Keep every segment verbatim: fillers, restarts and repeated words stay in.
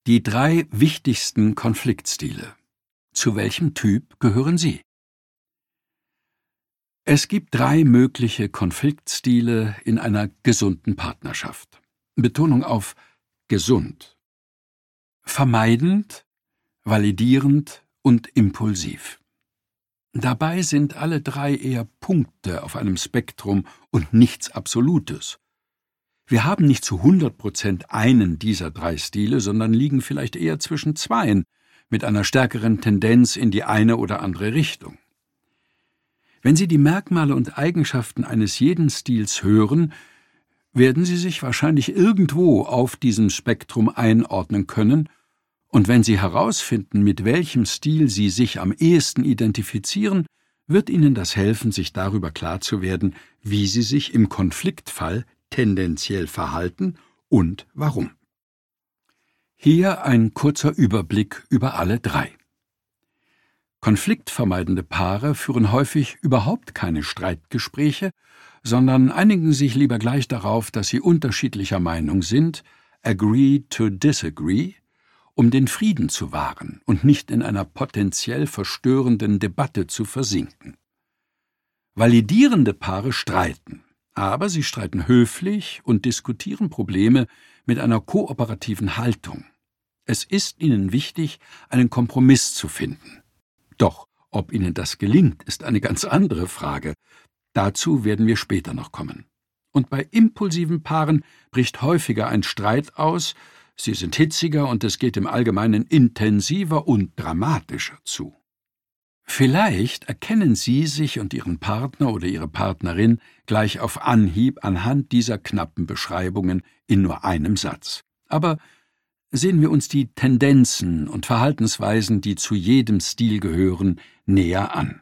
Die drei wichtigsten Konfliktstile. Zu welchem Typ gehören Sie? Es gibt drei mögliche Konfliktstile in einer gesunden Partnerschaft. Betonung auf gesund. Vermeidend, validierend und impulsiv. Dabei sind alle drei eher Punkte auf einem Spektrum und nichts Absolutes. Wir haben nicht zu hundert Prozent einen dieser drei Stile, sondern liegen vielleicht eher zwischen zweien, mit einer stärkeren Tendenz in die eine oder andere Richtung. Wenn Sie die Merkmale und Eigenschaften eines jeden Stils hören, werden Sie sich wahrscheinlich irgendwo auf diesem Spektrum einordnen können, und wenn Sie herausfinden, mit welchem Stil Sie sich am ehesten identifizieren, wird Ihnen das helfen, sich darüber klar zu werden, wie Sie sich im Konfliktfall tendenziell verhalten und warum. Hier ein kurzer Überblick über alle drei. Konfliktvermeidende Paare führen häufig überhaupt keine Streitgespräche, sondern einigen sich lieber gleich darauf, dass sie unterschiedlicher Meinung sind, agree to disagree, um den Frieden zu wahren und nicht in einer potenziell verstörenden Debatte zu versinken. Validierende Paare streiten, aber sie streiten höflich und diskutieren Probleme mit einer kooperativen Haltung. Es ist ihnen wichtig, einen Kompromiss zu finden. Doch ob ihnen das gelingt, ist eine ganz andere Frage. Dazu werden wir später noch kommen. Und bei impulsiven Paaren bricht häufiger ein Streit aus, sie sind hitziger und es geht im Allgemeinen intensiver und dramatischer zu. Vielleicht erkennen Sie sich und Ihren Partner oder Ihre Partnerin gleich auf Anhieb anhand dieser knappen Beschreibungen in nur einem Satz. Aber sehen wir uns die Tendenzen und Verhaltensweisen, die zu jedem Stil gehören, näher an.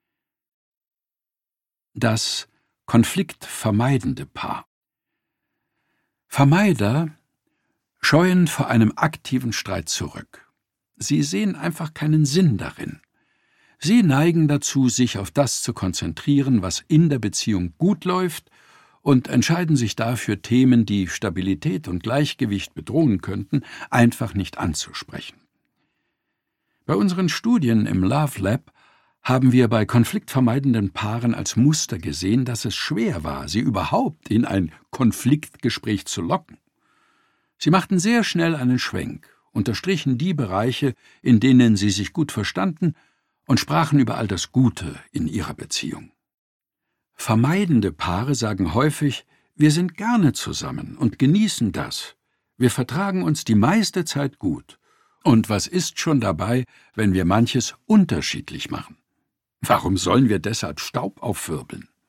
Das konfliktvermeidende Paar. Vermeider scheuen vor einem aktiven Streit zurück. Sie sehen einfach keinen Sinn darin. Sie neigen dazu, sich auf das zu konzentrieren, was in der Beziehung gut läuft, und entscheiden sich dafür, Themen, die Stabilität und Gleichgewicht bedrohen könnten, einfach nicht anzusprechen. Bei unseren Studien im Love Lab haben wir bei konfliktvermeidenden Paaren als Muster gesehen, dass es schwer war, sie überhaupt in ein Konfliktgespräch zu locken. Sie machten sehr schnell einen Schwenk, unterstrichen die Bereiche, in denen sie sich gut verstanden, und sprachen über all das Gute in ihrer Beziehung. Vermeidende Paare sagen häufig, wir sind gerne zusammen und genießen das. Wir vertragen uns die meiste Zeit gut. Und was ist schon dabei, wenn wir manches unterschiedlich machen? Warum sollen wir deshalb Staub aufwirbeln?